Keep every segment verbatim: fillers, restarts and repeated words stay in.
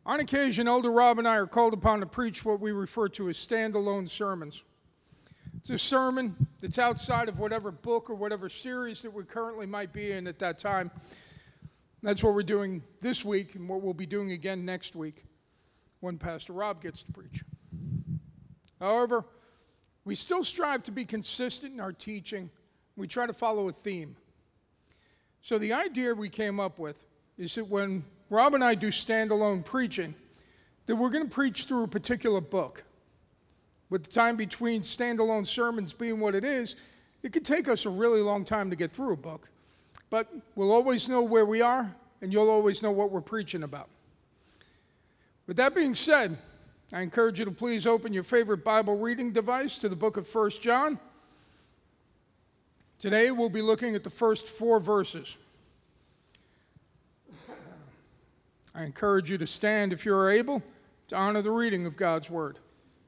On occasion, Elder Rob and I are called upon to preach what we refer to as standalone sermons. It's a sermon that's outside of whatever book or whatever series that we currently might be in at that time. That's what we're doing this week and what we'll be doing again next week when Pastor Rob gets to preach. However, we still strive to be consistent in our teaching. We try to follow a theme. So the idea we came up with is that when Rob and I do standalone preaching, that we're going to preach through a particular book. With the time between standalone sermons being what it is, it could take us a really long time to get through a book. But we'll always know where we are, and you'll always know what we're preaching about. With that being said, I encourage you to please open your favorite Bible reading device to the book of First John. Today we'll be looking at the first four verses. I encourage you to stand if you are able to honor the reading of God's Word.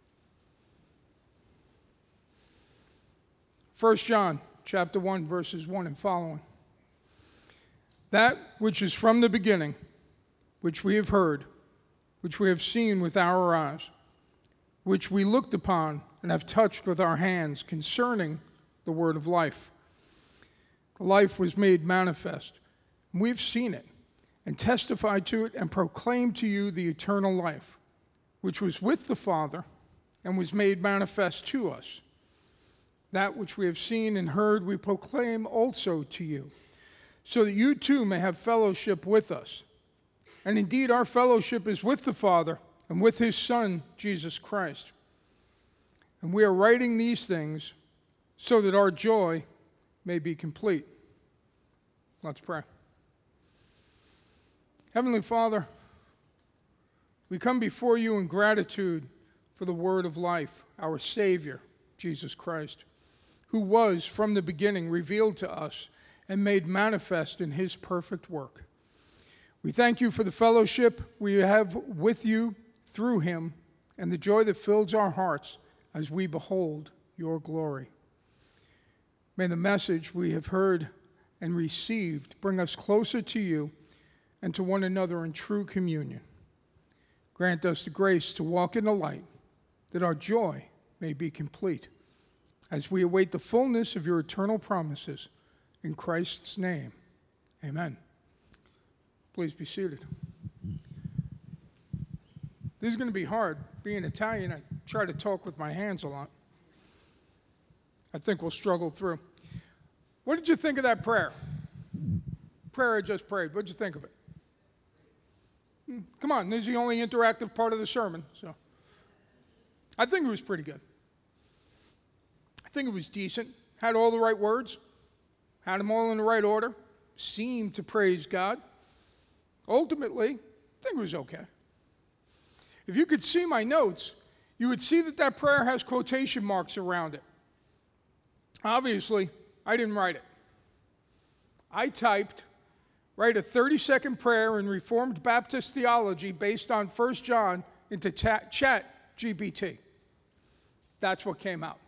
First John chapter one, verses one and following. That which is from the beginning, which we have heard, which we have seen with our eyes, which we looked upon and have touched with our hands concerning the word of life. The life was made manifest, and we've seen it, and testified to it, and proclaimed to you the eternal life, which was with the Father, and was made manifest to us. That which we have seen and heard we proclaim also to you, so that you too may have fellowship with us. And indeed our fellowship is with the Father, and with his Son, Jesus Christ. And we are writing these things so that our joy may be complete. Let's pray. Heavenly Father, we come before you in gratitude for the word of life, our Savior, Jesus Christ, who was from the beginning revealed to us and made manifest in his perfect work. We thank you for the fellowship we have with you through him and the joy that fills our hearts as we behold your glory. May the message we have heard and received bring us closer to you and to one another in true communion. Grant us the grace to walk in the light, that our joy may be complete, as we await the fullness of your eternal promises. In Christ's name, amen. Please be seated. This is going to be hard. Being Italian, I try to talk with my hands a lot. I think we'll struggle through. What did you think of that prayer? Prayer I just prayed. What did you think of it? Come on, this is the only interactive part of the sermon. So, I think it was pretty good. I think it was decent. Had all the right words. Had them all in the right order. Seemed to praise God. Ultimately, I think it was okay. If you could see my notes, you would see that that prayer has quotation marks around it. Obviously, I didn't write it. I typed, write a thirty-second prayer in Reformed Baptist theology based on First John into Chat G P T. That's what came out.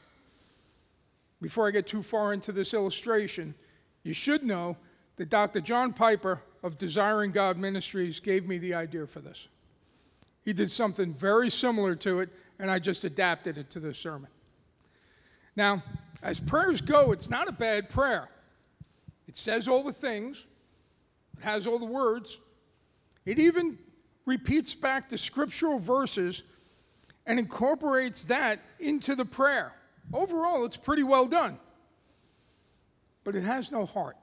Before I get too far into this illustration, you should know that Doctor John Piper of Desiring God Ministries gave me the idea for this. He did something very similar to it, and I just adapted it to this sermon. Now, as prayers go, it's not a bad prayer. It says all the things. It has all the words. It even repeats back the scriptural verses and incorporates that into the prayer. Overall, it's pretty well done. But it has no heart.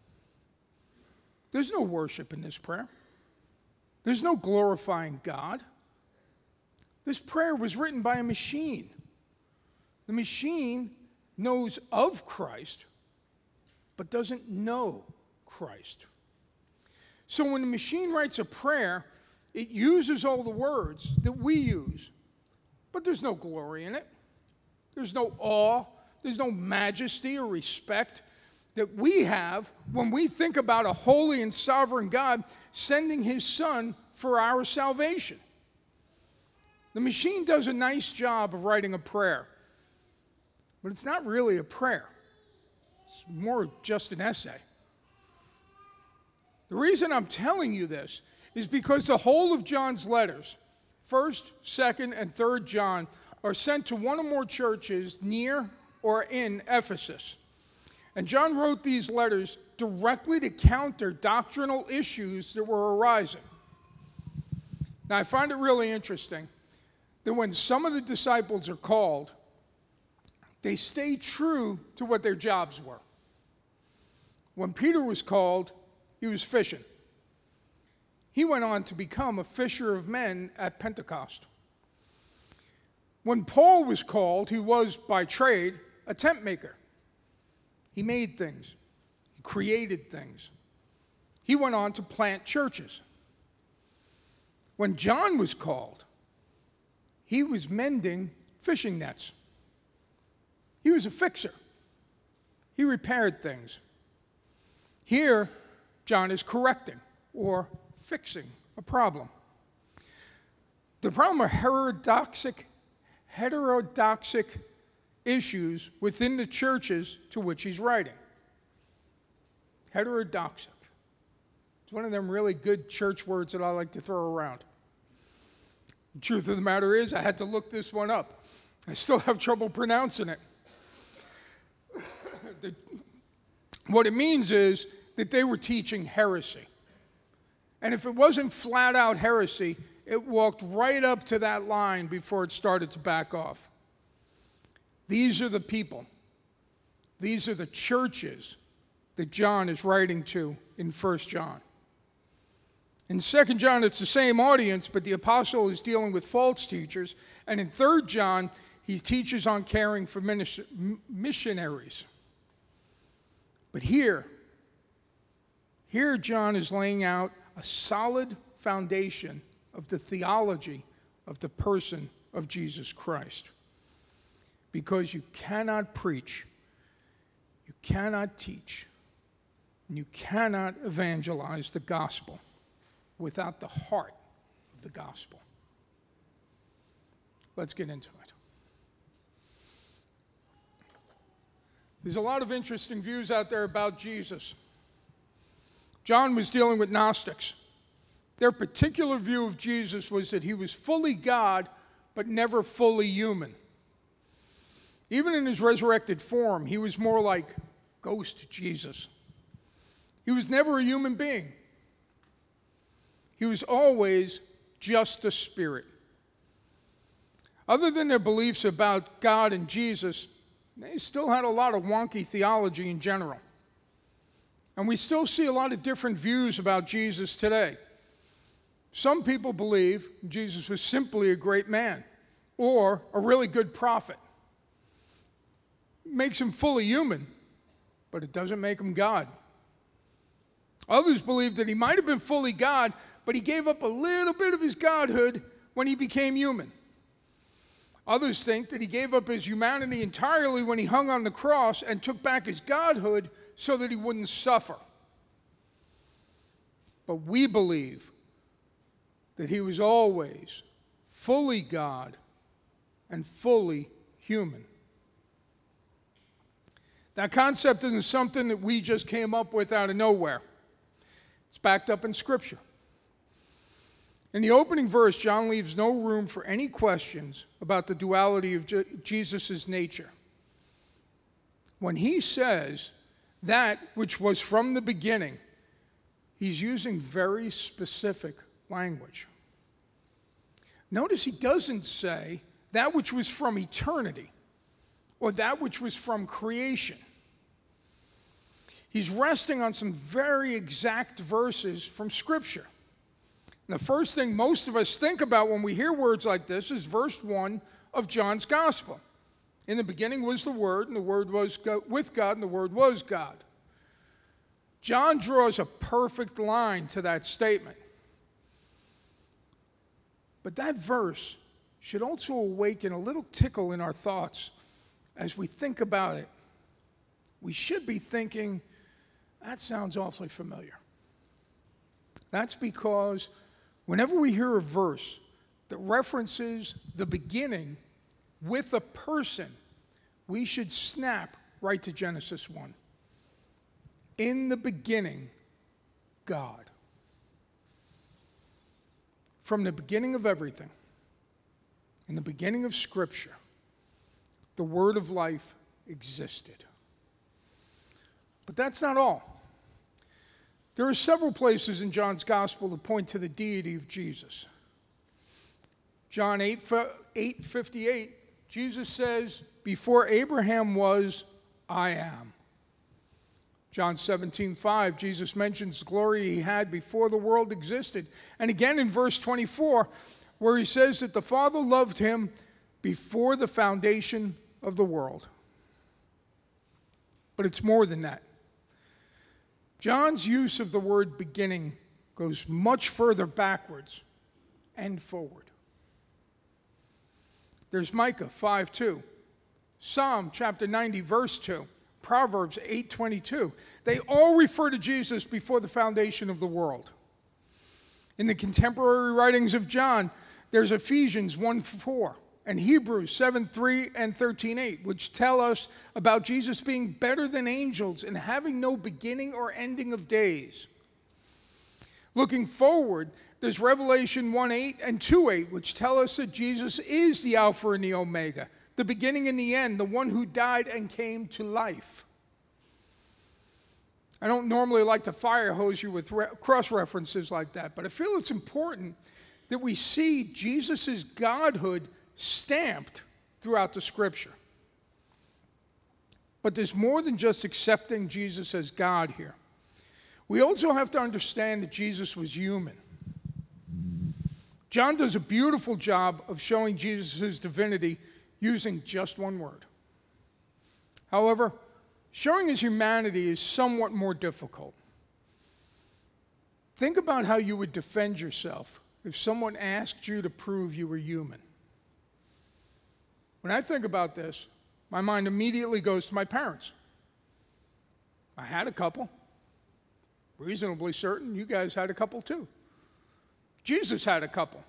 There's no worship in this prayer. There's no glorifying God. This prayer was written by a machine. The machine knows of Christ, but doesn't know Christ. So when the machine writes a prayer, it uses all the words that we use, but there's no glory in it. There's no awe. There's no majesty or respect that we have when we think about a holy and sovereign God sending his Son for our salvation. The machine does a nice job of writing a prayer, but it's not really a prayer. It's more just an essay. The reason I'm telling you this is because the whole of John's letters, first, second, and third John, are sent to one or more churches near or in Ephesus. And John wrote these letters directly to counter doctrinal issues that were arising. Now, I find it really interesting that when some of the disciples are called, they stay true to what their jobs were. When Peter was called, he was fishing. He went on to become a fisher of men at Pentecost. When Paul was called, he was, by trade, a tent maker. He made things. He created things. He went on to plant churches. When John was called, he was mending fishing nets. He was a fixer. He repaired things. Here, John is correcting or fixing a problem. The problem are heterodoxic, heterodoxic issues within the churches to which he's writing. Heterodoxic. It's one of them really good church words that I like to throw around. The truth of the matter is, I had to look this one up. I still have trouble pronouncing it. the, what it means is that they were teaching heresy. And if it wasn't flat out heresy, it walked right up to that line before it started to back off. These are the people. These are the churches that John is writing to in First John. In Second John, it's the same audience, but the apostle is dealing with false teachers. And in Third John, he teaches on caring for missionaries. But here, here John is laying out a solid foundation of the theology of the person of Jesus Christ. Because you cannot preach, you cannot teach, and you cannot evangelize the gospel without the heart of the gospel. Let's get into it. There's a lot of interesting views out there about Jesus. John was dealing with Gnostics. Their particular view of Jesus was that he was fully God, but never fully human. Even in his resurrected form, he was more like ghost Jesus. He was never a human being. He was always just a spirit. Other than their beliefs about God and Jesus, they still had a lot of wonky theology in general. And we still see a lot of different views about Jesus today. Some people believe Jesus was simply a great man or a really good prophet. It makes him fully human, but it doesn't make him God. Others believe that he might have been fully God, but he gave up a little bit of his godhood when he became human. Others think that he gave up his humanity entirely when he hung on the cross and took back his godhood so that he wouldn't suffer. But we believe that he was always fully God and fully human. That concept isn't something that we just came up with out of nowhere. It's backed up in Scripture. In the opening verse, John leaves no room for any questions about the duality of Je- Jesus' nature. When he says that which was from the beginning, he's using very specific language. Notice he doesn't say that which was from eternity or that which was from creation. He's resting on some very exact verses from Scripture. And the first thing most of us think about when we hear words like this is verse one of John's Gospel. In the beginning was the Word, and the Word was with God, and the Word was God. John draws a perfect line to that statement. But that verse should also awaken a little tickle in our thoughts as we think about it. We should be thinking, that sounds awfully familiar. That's because whenever we hear a verse that references the beginning with a person, we should snap right to Genesis one. In the beginning, God. From the beginning of everything, in the beginning of Scripture, the word of life existed. But that's not all. There are several places in John's gospel that point to the deity of Jesus. John eight fifty-eight, Jesus says, "Before Abraham was, I am." John seventeen five, Jesus mentions the glory he had before the world existed. And again in verse twenty-four, where he says that the Father loved him before the foundation of the world. But it's more than that. John's use of the word beginning goes much further backwards and forward. There's Micah five two, Psalm chapter ninety, verse two, Proverbs eight twenty-two. They all refer to Jesus before the foundation of the world. In the contemporary writings of John, there's Ephesians one four and Hebrews seven three and thirteen eight, which tell us about Jesus being better than angels and having no beginning or ending of days. Looking forward, there's Revelation one eight and two eight, which tell us that Jesus is the Alpha and the Omega, the beginning and the end, the one who died and came to life. I don't normally like to fire hose you with re- cross-references like that, but I feel it's important that we see Jesus' godhood stamped throughout the Scripture. But there's more than just accepting Jesus as God here. We also have to understand that Jesus was human. John does a beautiful job of showing Jesus' divinity using just one word. However, showing his humanity is somewhat more difficult. Think about how you would defend yourself if someone asked you to prove you were human. When I think about this, my mind immediately goes to my parents. I had a couple. Reasonably certain you guys had a couple too. Jesus had a couple.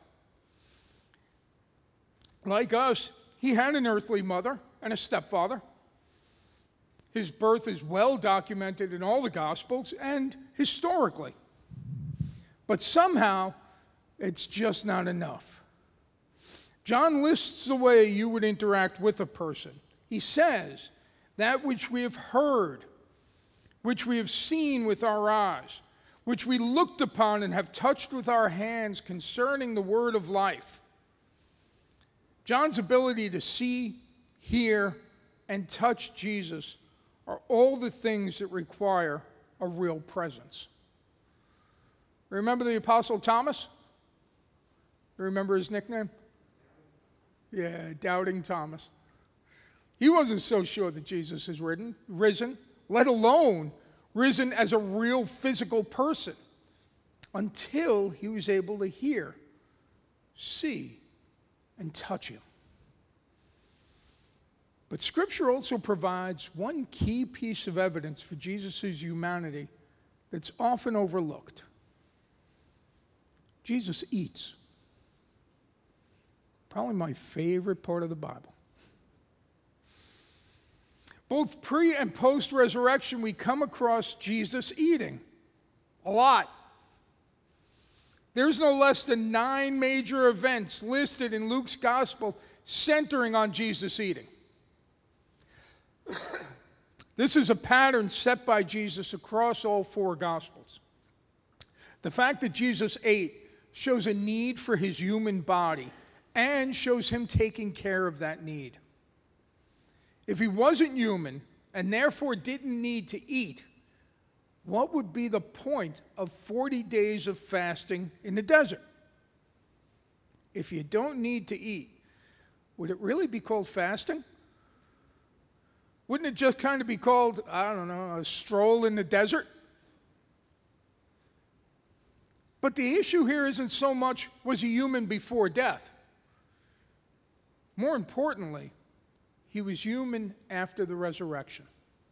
Like us, he had an earthly mother and a stepfather. His birth is well documented in all the Gospels and historically. But somehow, it's just not enough. John lists the way you would interact with a person. He says, that which we have heard, which we have seen with our eyes, which we looked upon and have touched with our hands concerning the word of life. John's ability to see, hear, and touch Jesus are all the things that require a real presence. Remember the Apostle Thomas? Remember his nickname? Yeah, Doubting Thomas. He wasn't so sure that Jesus is risen, risen, let alone risen as a real physical person, until he was able to hear, see, and touch him. But Scripture also provides one key piece of evidence for Jesus' humanity that's often overlooked. Jesus eats. Probably my favorite part of the Bible. Both pre and post-resurrection, we come across Jesus eating. A lot. There's no less than nine major events listed in Luke's gospel centering on Jesus eating. This is a pattern set by Jesus across all four gospels. The fact that Jesus ate shows a need for his human body and shows him taking care of that need. If he wasn't human and therefore didn't need to eat, what would be the point of forty days of fasting in the desert? If you don't need to eat, would it really be called fasting? Wouldn't it just kind of be called, I don't know, a stroll in the desert? But the issue here isn't so much, was he human before death? More importantly, he was human after the resurrection.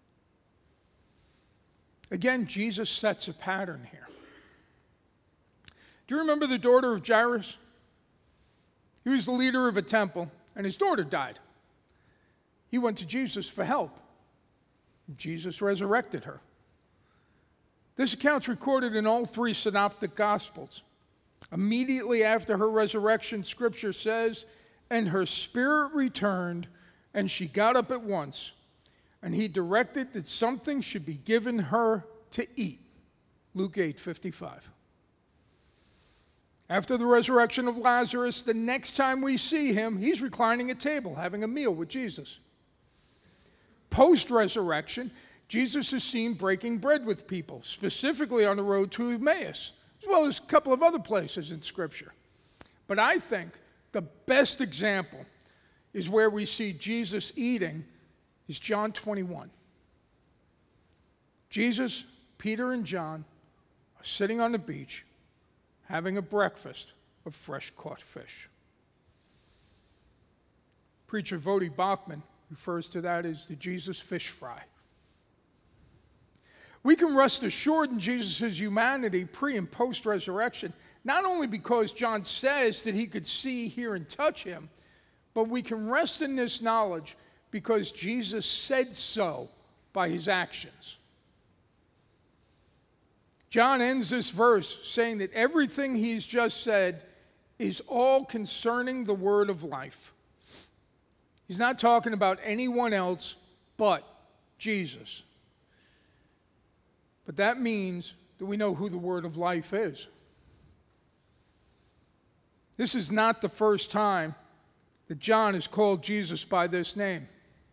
Again, Jesus sets a pattern here. Do you remember the daughter of Jairus? He was the leader of a temple, and his daughter died. He went to Jesus for help. Jesus resurrected her. This account's recorded in all three synoptic gospels. Immediately after her resurrection, Scripture says, and her spirit returned, and she got up at once. And he directed that something should be given her to eat. Luke eight fifty-five. After the resurrection of Lazarus, the next time we see him, he's reclining at table, having a meal with Jesus. Post-resurrection, Jesus is seen breaking bread with people, specifically on the road to Emmaus, as well as a couple of other places in Scripture. But I think the best example is where we see Jesus eating is John twenty-one. Jesus, Peter, and John are sitting on the beach having a breakfast of fresh caught fish. Preacher Voddie Baucham refers to that as the Jesus fish fry. We can rest assured in Jesus' humanity pre and post-resurrection, not only because John says that he could see, hear, and touch him, but we can rest in this knowledge because Jesus said so by his actions. John ends this verse saying that everything he's just said is all concerning the word of life. He's not talking about anyone else but Jesus. But that means that we know who the word of life is. This is not the first time that John has called Jesus by this name.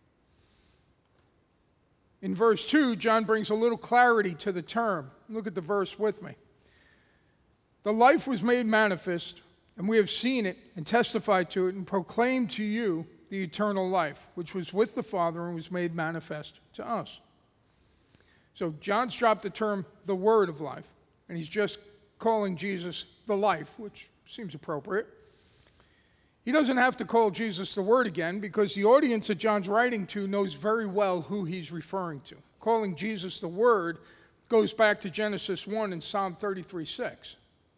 In verse two, John brings a little clarity to the term. Look at the verse with me. The life was made manifest, and we have seen it and testified to it and proclaimed to you the eternal life, which was with the Father and was made manifest to us. So John's dropped the term, the word of life, and he's just calling Jesus the life, which seems appropriate. He doesn't have to call Jesus the word again because the audience that John's writing to knows very well who he's referring to. Calling Jesus the word goes back to Genesis one and Psalm thirty-three six.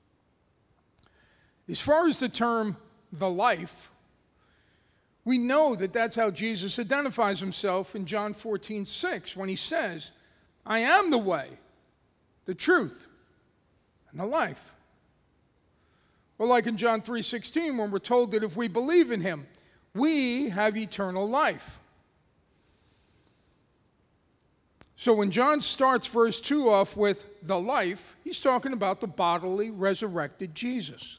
As far as the term the life, we know that that's how Jesus identifies himself in John fourteen six when he says, I am the way, the truth, and the life. Or like in John three sixteen when we're told that if we believe in him, we have eternal life. So when John starts verse two off with the life, he's talking about the bodily resurrected Jesus.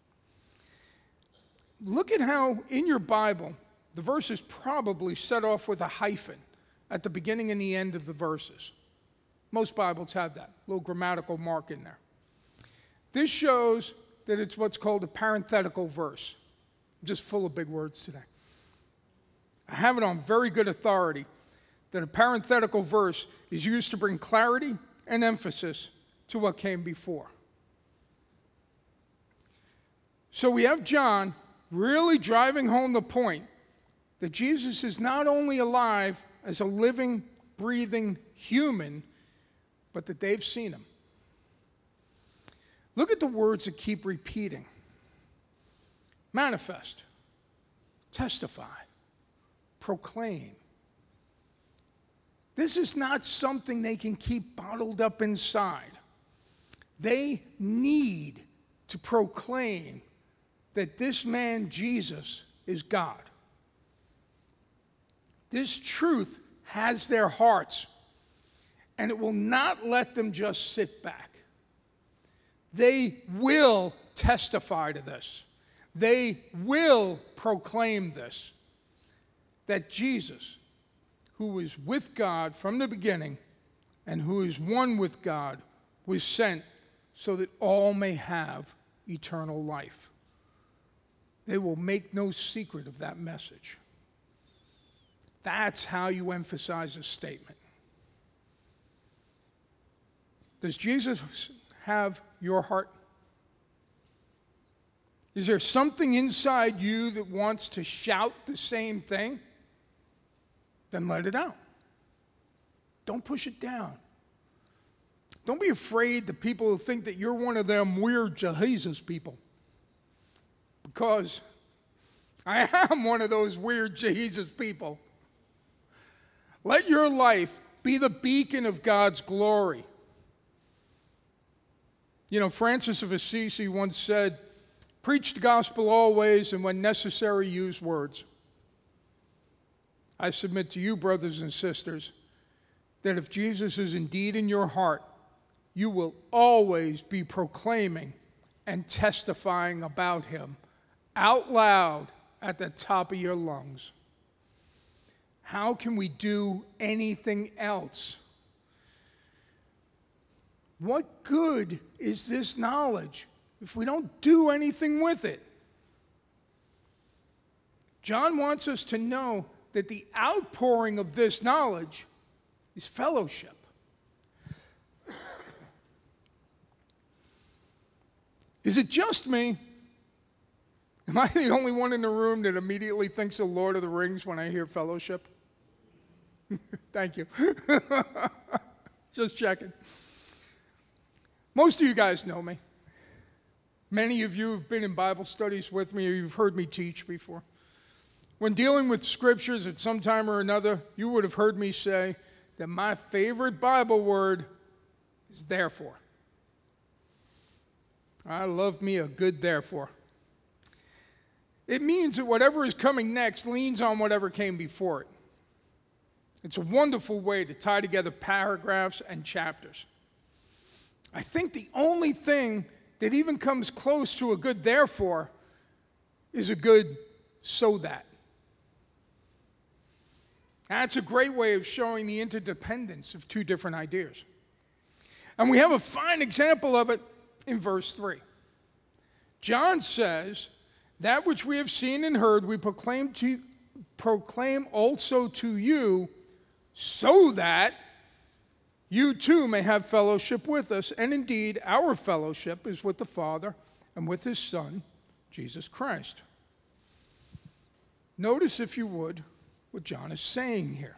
Look at how in your Bible, the verses probably set off with a hyphen at the beginning and the end of the verses. Most Bibles have that little grammatical mark in there. This shows that it's what's called a parenthetical verse. I'm just full of big words today. I have it on very good authority that a parenthetical verse is used to bring clarity and emphasis to what came before. So we have John really driving home the point that Jesus is not only alive as a living, breathing human, but that they've seen him. Look at the words that keep repeating. Manifest, testify, proclaim. This is not something they can keep bottled up inside. They need to proclaim that this man, Jesus, is God. This truth has their hearts, and it will not let them just sit back. They will testify to this. They will proclaim this, that Jesus, who was with God from the beginning and who is one with God, was sent so that all may have eternal life. They will make no secret of that message. That's how you emphasize a statement. Does Jesus have your heart? Is there something inside you that wants to shout the same thing? Then let it out. Don't push it down. Don't be afraid that people will think that you're one of them weird Jesus people. Because I am one of those weird Jesus people. Let your life be the beacon of God's glory. You know, Francis of Assisi once said, "Preach the gospel always, and when necessary, use words." I submit to you, brothers and sisters, that if Jesus is indeed in your heart, you will always be proclaiming and testifying about him out loud at the top of your lungs. How can we do anything else? What good is this knowledge if we don't do anything with it? John wants us to know that the outpouring of this knowledge is fellowship. Is it just me? Am I the only one in the room that immediately thinks of Lord of the Rings when I hear fellowship? Thank you. Just checking. Most of you guys know me. Many of you have been in Bible studies with me, or you've heard me teach before. When dealing with scriptures at some time or another, you would have heard me say that my favorite Bible word is therefore. I love me a good therefore. It means that whatever is coming next leans on whatever came before it. It's a wonderful way to tie together paragraphs and chapters. I think the only thing that even comes close to a good therefore is a good so that. That's a great way of showing the interdependence of two different ideas. And we have a fine example of it in verse three. John says, "That which we have seen and heard we proclaim to proclaim also to you, so that you too may have fellowship with us. And indeed, our fellowship is with the Father and with his Son, Jesus Christ." Notice, if you would, what John is saying here.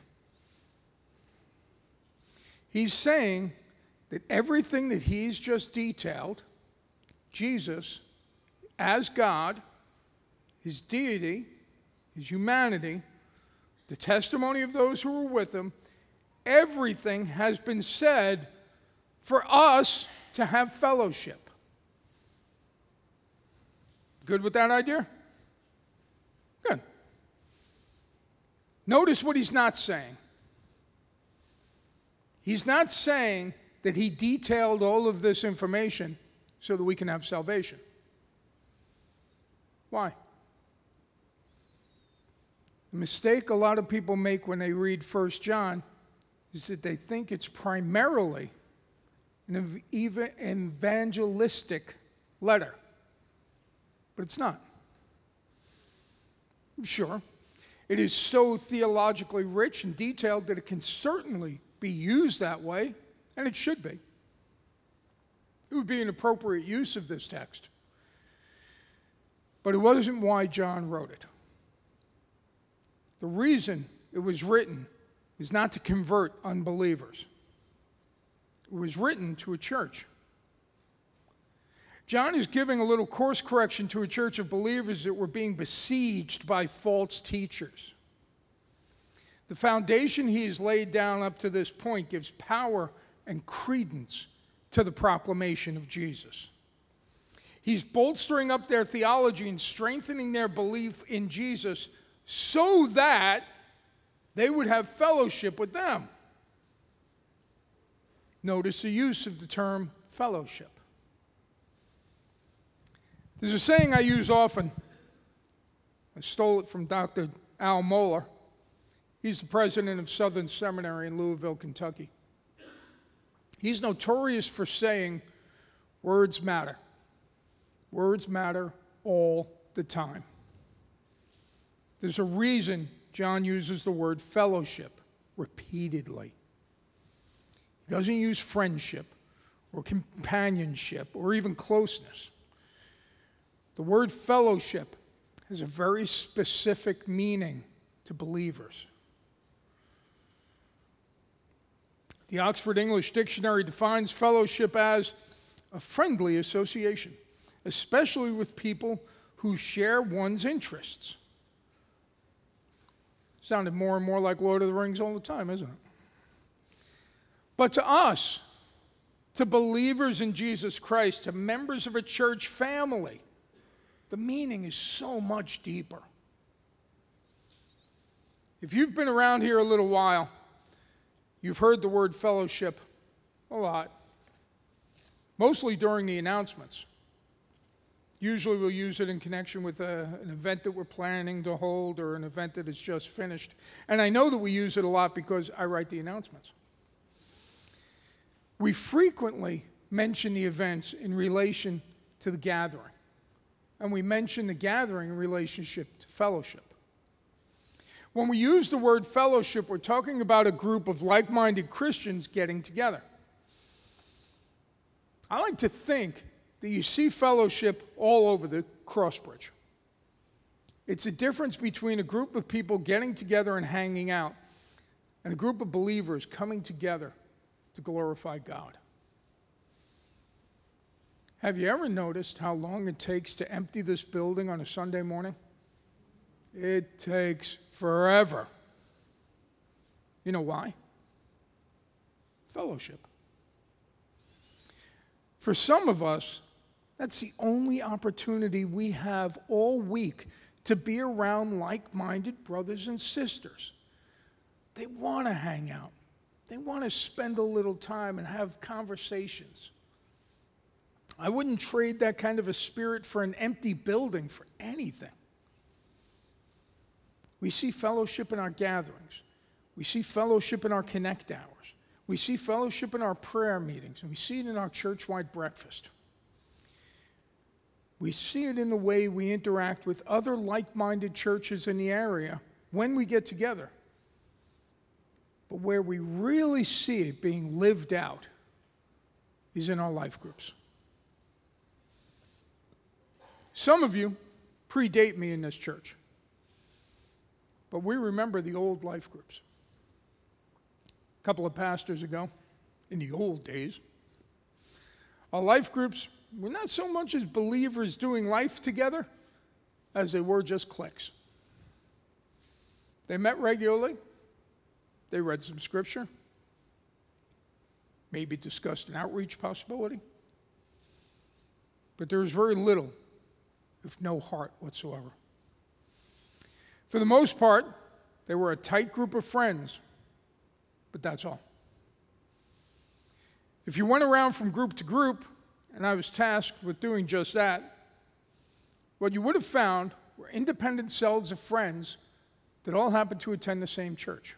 He's saying that everything that he's just detailed, Jesus as God, his deity, his humanity, the testimony of those who were with him, everything has been said for us to have fellowship. Good with that idea? Good. Notice what he's not saying. He's not saying that he detailed all of this information so that we can have salvation. Why? The mistake a lot of people make when they read First John is that they think it's primarily an evangelistic letter. But it's not. Sure, it is so theologically rich and detailed that it can certainly be used that way, and it should be. It would be an appropriate use of this text. But it wasn't why John wrote it. The reason it was written is not to convert unbelievers. It was written to a church. John is giving a little course correction to a church of believers that were being besieged by false teachers. The foundation he has laid down up to this point gives power and credence to the proclamation of Jesus. He's bolstering up their theology and strengthening their belief in Jesus so that they would have fellowship with them. Notice the use of the term fellowship. There's a saying I use often. I stole it from Doctor Al Mohler. He's the president of Southern Seminary in Louisville, Kentucky. He's notorious for saying, words matter. Words matter all the time. There's a reason John uses the word fellowship repeatedly. He doesn't use friendship or companionship or even closeness. The word fellowship has a very specific meaning to believers. The Oxford English Dictionary defines fellowship as a friendly association, especially with people who share one's interests. Sounded more and more like Lord of the Rings all the time, isn't it? But to us, to believers in Jesus Christ, to members of a church family, the meaning is so much deeper. If you've been around here a little while, you've heard the word fellowship a lot, mostly during the announcements. Usually we'll use it in connection with a, an event that we're planning to hold or an event that is just finished. And I know that we use it a lot because I write the announcements. We frequently mention the events in relation to the gathering. And we mention the gathering in relationship to fellowship. When we use the word fellowship, we're talking about a group of like-minded Christians getting together. I like to think that you see fellowship all over the Crossbridge. It's a difference between a group of people getting together and hanging out and a group of believers coming together to glorify God. Have you ever noticed how long it takes to empty this building on a Sunday morning? It takes forever. You know why? Fellowship. For some of us, that's the only opportunity we have all week to be around like-minded brothers and sisters. They want to hang out. They want to spend a little time and have conversations. I wouldn't trade that kind of a spirit for an empty building for anything. We see fellowship in our gatherings. We see fellowship in our connect hours. We see fellowship in our prayer meetings, and we see it in our church-wide breakfast. We see it in the way we interact with other like-minded churches in the area when we get together. But where we really see it being lived out is in our life groups. Some of you predate me in this church, but we remember the old life groups. A couple of pastors ago, in the old days, our life groups were not so much as believers doing life together as they were just cliques. They met regularly. They read some scripture, maybe discussed an outreach possibility. But there was very little, if no heart whatsoever. For the most part, they were a tight group of friends, but that's all. If you went around from group to group, and I was tasked with doing just that, what you would have found were independent cells of friends that all happened to attend the same church.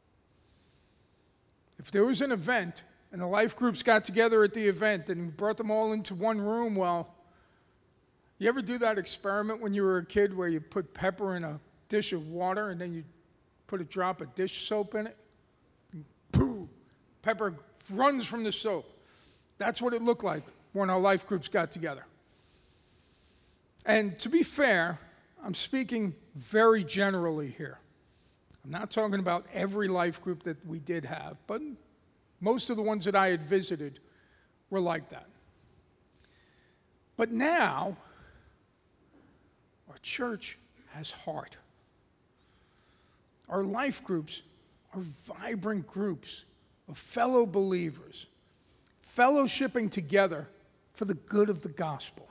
If there was an event and the life groups got together at the event and brought them all into one room, well, you ever do that experiment when you were a kid where you put pepper in a dish of water and then you put a drop of dish soap in it? And pooh, pepper runs from the soap. That's what it looked like when our life groups got together. And to be fair, I'm speaking very generally here. I'm not talking about every life group that we did have, but most of the ones that I had visited were like that. But now, our church has heart. Our life groups are vibrant groups of fellow believers, fellowshipping together for the good of the gospel.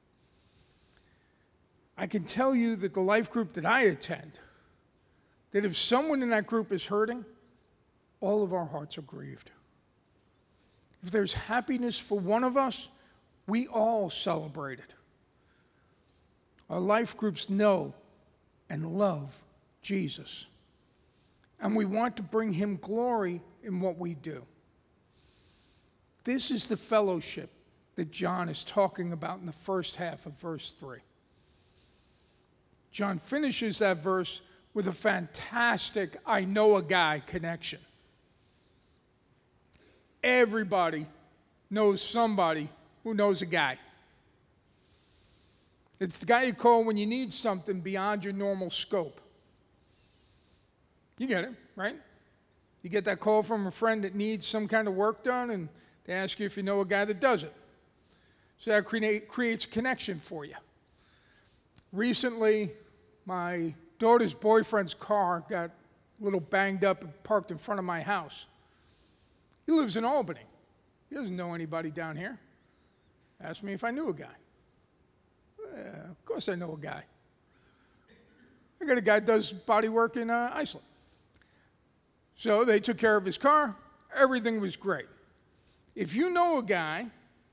I can tell you that the life group that I attend, that if someone in that group is hurting, all of our hearts are grieved. If there's happiness for one of us, we all celebrate it. Our life groups know and love Jesus, and we want to bring him glory in what we do. This is the fellowship that John is talking about in the first half of verse three. John finishes that verse with a fantastic I know a guy connection. Everybody knows somebody who knows a guy. It's the guy you call when you need something beyond your normal scope. You get it, right? You get that call from a friend that needs some kind of work done, and they ask you if you know a guy that does it. So that create, creates a connection for you. Recently, my daughter's boyfriend's car got a little banged up and parked in front of my house. He lives in Albany. He doesn't know anybody down here. Asked me if I knew a guy. Yeah, of course I know a guy. I got a guy that does body work in uh, Iceland. So they took care of his car. Everything was great. If you know a guy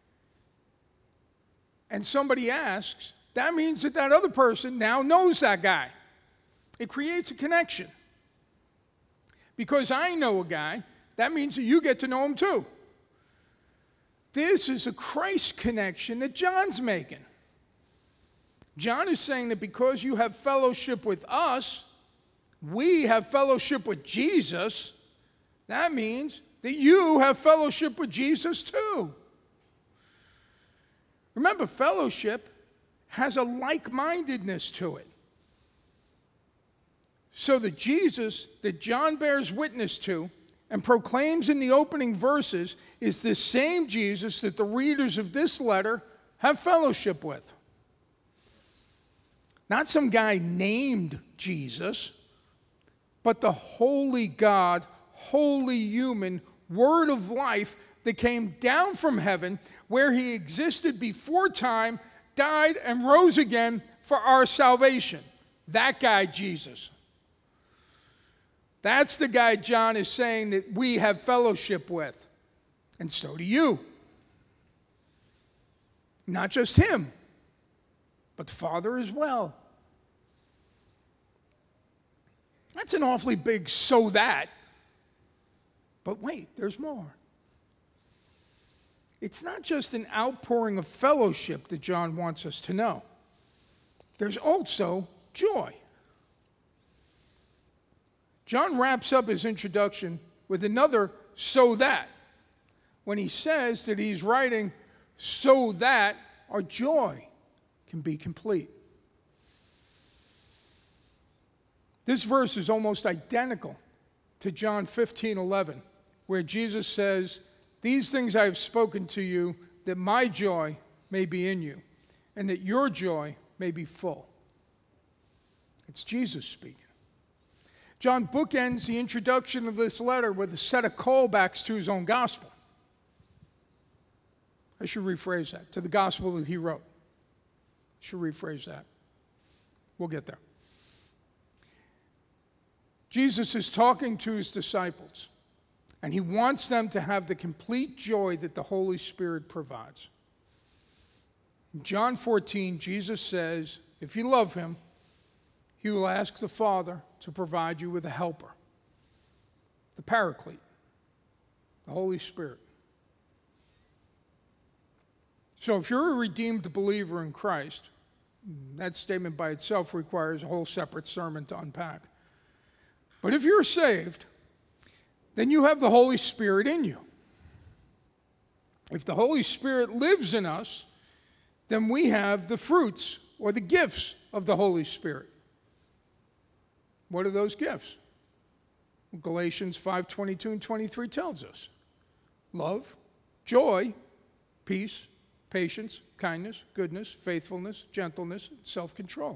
and somebody asks, that means that that other person now knows that guy. It creates a connection. Because I know a guy, that means that you get to know him too. This is a Christ connection that John's making. John is saying that because you have fellowship with us, we have fellowship with Jesus. That means that you have fellowship with Jesus too. Remember, fellowship has a like-mindedness to it. So that Jesus, that John bears witness to and proclaims in the opening verses, is the same Jesus that the readers of this letter have fellowship with. Not some guy named Jesus, but the holy God, holy human, Word of life that came down from heaven, where he existed before time, died, and rose again for our salvation. That guy, Jesus. That's the guy John is saying that we have fellowship with. And so do you. Not just him, but the Father as well. That's an awfully big so that. But wait, there's more. It's not just an outpouring of fellowship that John wants us to know. There's also joy. John wraps up his introduction with another so that, when he says that he's writing so that our joy can be complete. This verse is almost identical to John fifteen eleven, where Jesus says, "These things I have spoken to you, that my joy may be in you, and that your joy may be full." It's Jesus speaking. John bookends the introduction of this letter with a set of callbacks to his own gospel. I should rephrase that, to the gospel that he wrote. I should rephrase that. We'll get there. Jesus is talking to his disciples, and he wants them to have the complete joy that the Holy Spirit provides. In John fourteen, Jesus says, if you love him, he will ask the Father to provide you with a helper, the Paraclete, the Holy Spirit. So if you're a redeemed believer in Christ, that statement by itself requires a whole separate sermon to unpack. But if you're saved, then you have the Holy Spirit in you. If the Holy Spirit lives in us, then we have the fruits or the gifts of the Holy Spirit. What are those gifts? Galatians five twenty-two and twenty-three tells us. Love, joy, peace, patience, kindness, goodness, faithfulness, gentleness, and self-control.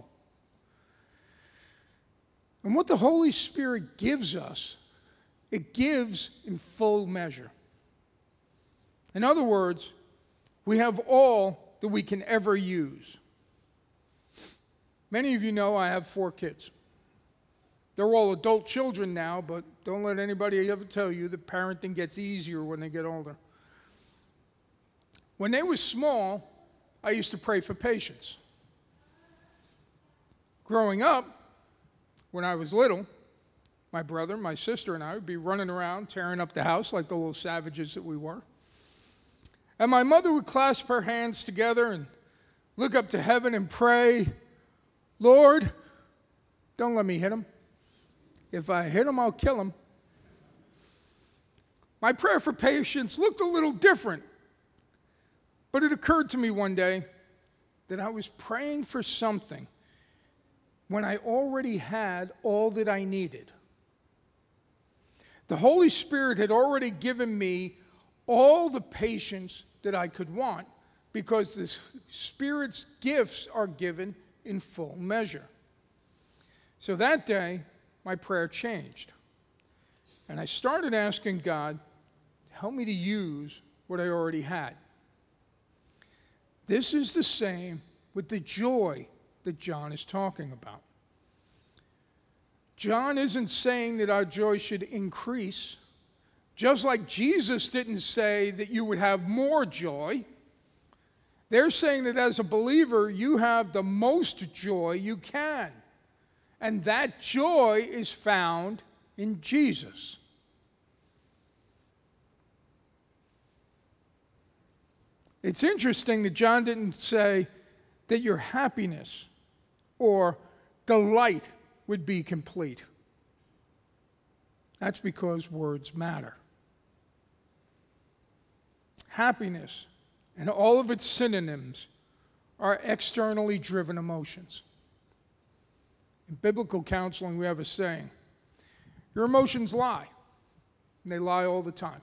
And what the Holy Spirit gives us, it gives in full measure. In other words, we have all that we can ever use. Many of you know I have four kids. They're all adult children now, but don't let anybody ever tell you that parenting gets easier when they get older. When they were small, I used to pray for patience. Growing up, when I was little, my brother, my sister, and I would be running around, tearing up the house like the little savages that we were. And my mother would clasp her hands together and look up to heaven and pray, "Lord, don't let me hit him. If I hit him, I'll kill him." My prayer for patience looked a little different, but it occurred to me one day that I was praying for something when I already had all that I needed. The Holy Spirit had already given me all the patience that I could want because the Spirit's gifts are given in full measure. So that day, my prayer changed. And I started asking God to help me to use what I already had. This is the same with the joy that John is talking about. John isn't saying that our joy should increase, just like Jesus didn't say that you would have more joy. They're saying that as a believer, you have the most joy you can. And that joy is found in Jesus. It's interesting that John didn't say that your happiness or delight would be complete. That's because words matter. Happiness and all of its synonyms are externally driven emotions. In biblical counseling, we have a saying, your emotions lie, and they lie all the time.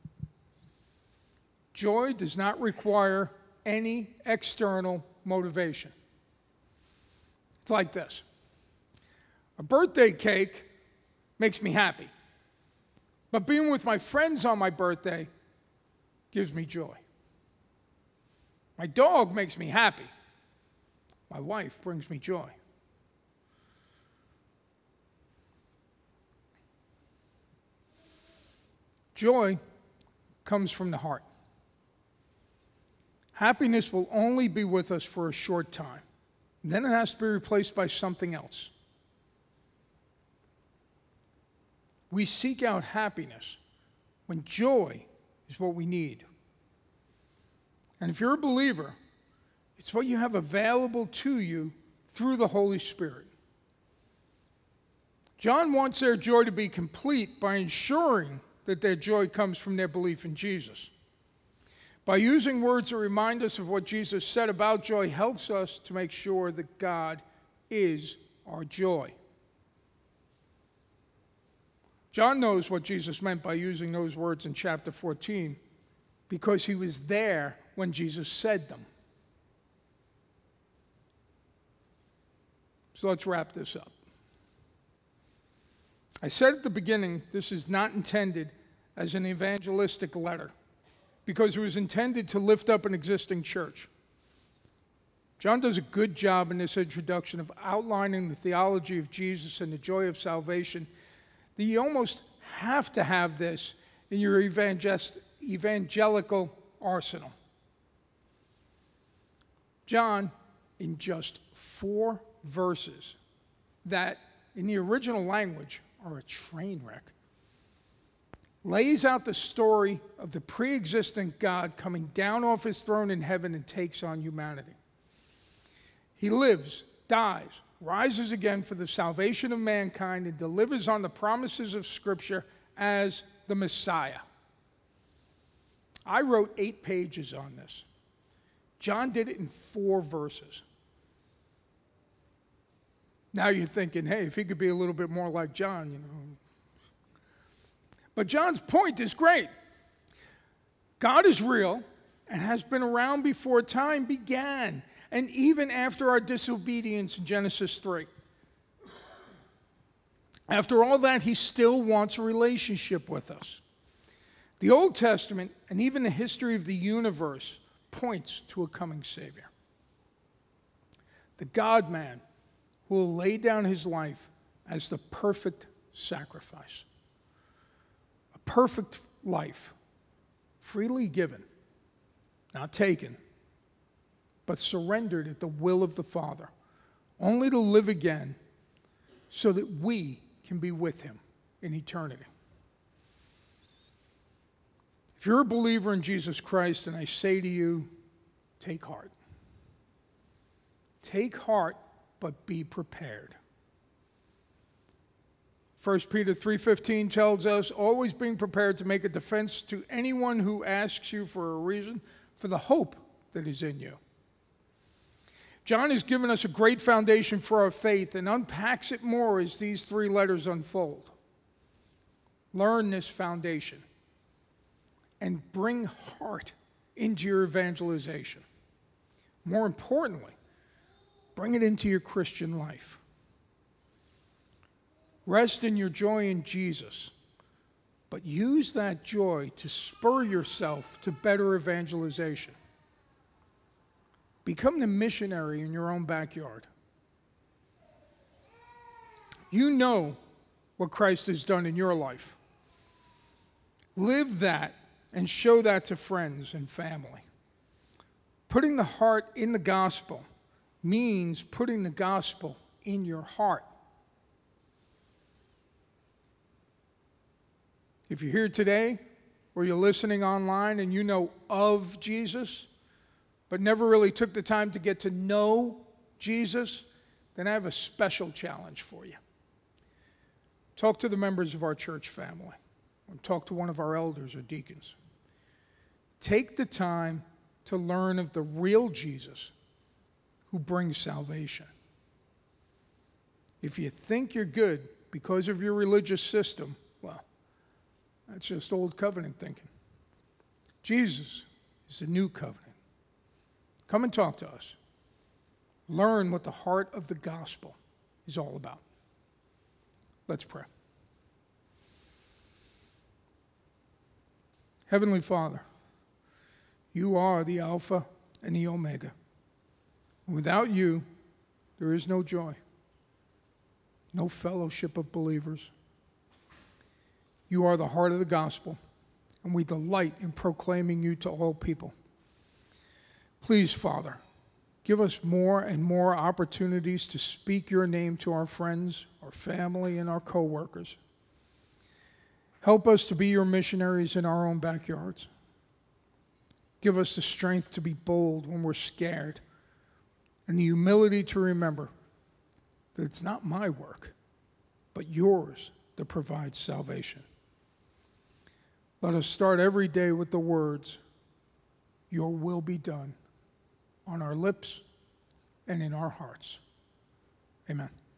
Joy does not require any external motivation. It's like this. A birthday cake makes me happy, but being with my friends on my birthday gives me joy. My dog makes me happy. My wife brings me joy. Joy comes from the heart. Happiness will only be with us for a short time. Then it has to be replaced by something else. We seek out happiness when joy is what we need. And if you're a believer, it's what you have available to you through the Holy Spirit. John wants their joy to be complete by ensuring that their joy comes from their belief in Jesus. By using words that remind us of what Jesus said about joy helps us to make sure that God is our joy. John knows what Jesus meant by using those words in chapter fourteen because he was there when Jesus said them. So let's wrap this up. I said at the beginning, this is not intended as an evangelistic letter because it was intended to lift up an existing church. John does a good job in this introduction of outlining the theology of Jesus and the joy of salvation. That you almost have to have this in your evangelical arsenal. John, in just four verses that in the original language are a train wreck, lays out the story of the pre-existent God coming down off his throne in heaven and takes on humanity. He lives, dies, rises again for the salvation of mankind, and delivers on the promises of Scripture as the Messiah. I wrote eight pages on this. John did it in four verses. Now you're thinking, hey, if he could be a little bit more like John, you know. But John's point is great. God is real and has been around before time began, and even after our disobedience in Genesis three. After all that, he still wants a relationship with us. The Old Testament and even the history of the universe points to a coming Savior. The God-man who will lay down his life as the perfect sacrifice. A perfect life, freely given, not taken, but surrendered at the will of the Father, only to live again so that we can be with him in eternity. If you're a believer in Jesus Christ, and I say to you, take heart. Take heart, but be prepared. First Peter three fifteen tells us, always being prepared to make a defense to anyone who asks you for a reason for the hope that is in you. John has given us a great foundation for our faith and unpacks it more as these three letters unfold. Learn this foundation and bring heart into your evangelization. More importantly, bring it into your Christian life. Rest in your joy in Jesus, but use that joy to spur yourself to better evangelization. Become the missionary in your own backyard. You know what Christ has done in your life. Live that and show that to friends and family. Putting the heart in the gospel means putting the gospel in your heart. If you're here today or you're listening online and you know of Jesus, but never really took the time to get to know Jesus, then I have a special challenge for you. Talk to the members of our church family, or talk to one of our elders or deacons. Take the time to learn of the real Jesus who brings salvation. If you think you're good because of your religious system, well, that's just old covenant thinking. Jesus is a new covenant. Come and talk to us. Learn what the heart of the gospel is all about. Let's pray. Heavenly Father, you are the Alpha and the Omega. Without you, there is no joy, no fellowship of believers. You are the heart of the gospel, and we delight in proclaiming you to all people. Please, Father, give us more and more opportunities to speak your name to our friends, our family, and our co-workers. Help us to be your missionaries in our own backyards. Give us the strength to be bold when we're scared, and the humility to remember that it's not my work, but yours that provides salvation. Let us start every day with the words, your will be done, on our lips and in our hearts. Amen.